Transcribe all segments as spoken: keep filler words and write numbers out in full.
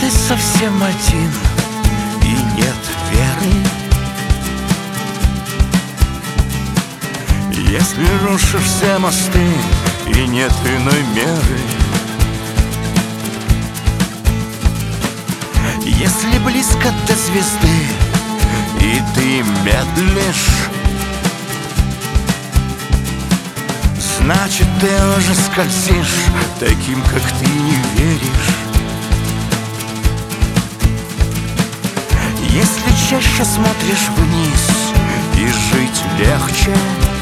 ты совсем один и нет веры, если рушишь все мосты и нет иной меры, если близко до звезды и ты медлишь, значит, ты уже скользишь таким, как ты не веришь. Если чаще смотришь вниз и жить легче,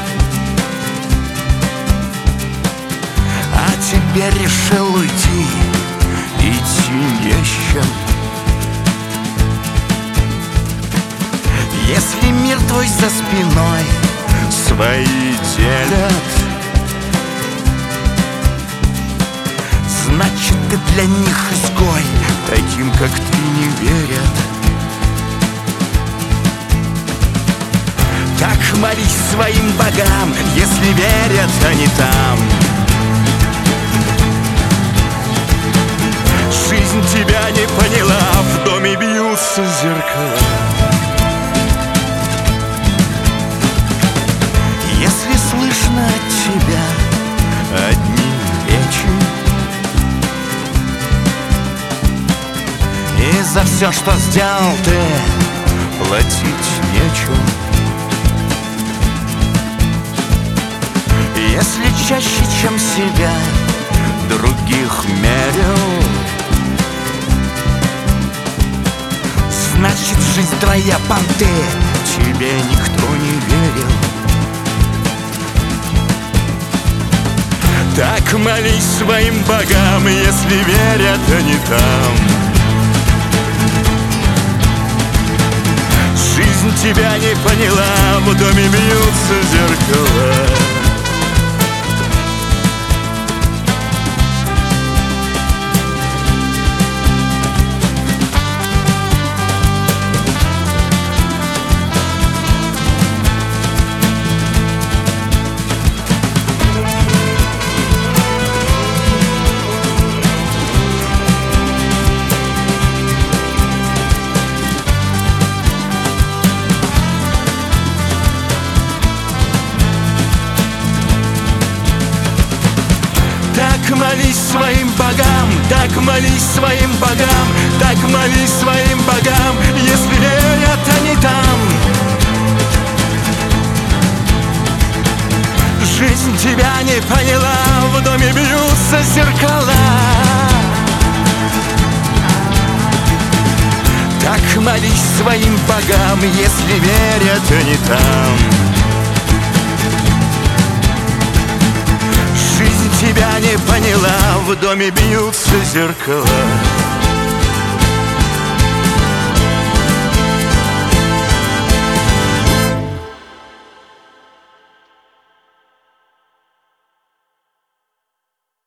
а теперь решил уйти, идти не с чем. Если мир твой за спиной свои делят, значит, ты для них изгой, таким, как ты, не верят. Так молись своим богам, если верят они там. Жизнь тебя не поняла, в доме бьются зеркала. Если слышно от тебя одни речи, и за все, что сделал ты, платить нечем. Если чаще, чем себя, других мерил, значит, жизнь твоя понты, тебе никто не верил. Так молись своим богам, если верят они там. Жизнь тебя не поняла, в доме бьются зеркала. Так молись своим богам, так молись своим богам, так молись своим богам, если верят они там. Жизнь тебя не поняла, в доме бьются зеркала. Так молись своим богам, если верят они там. Жизнь тебя не поняла, в доме бьются зеркала.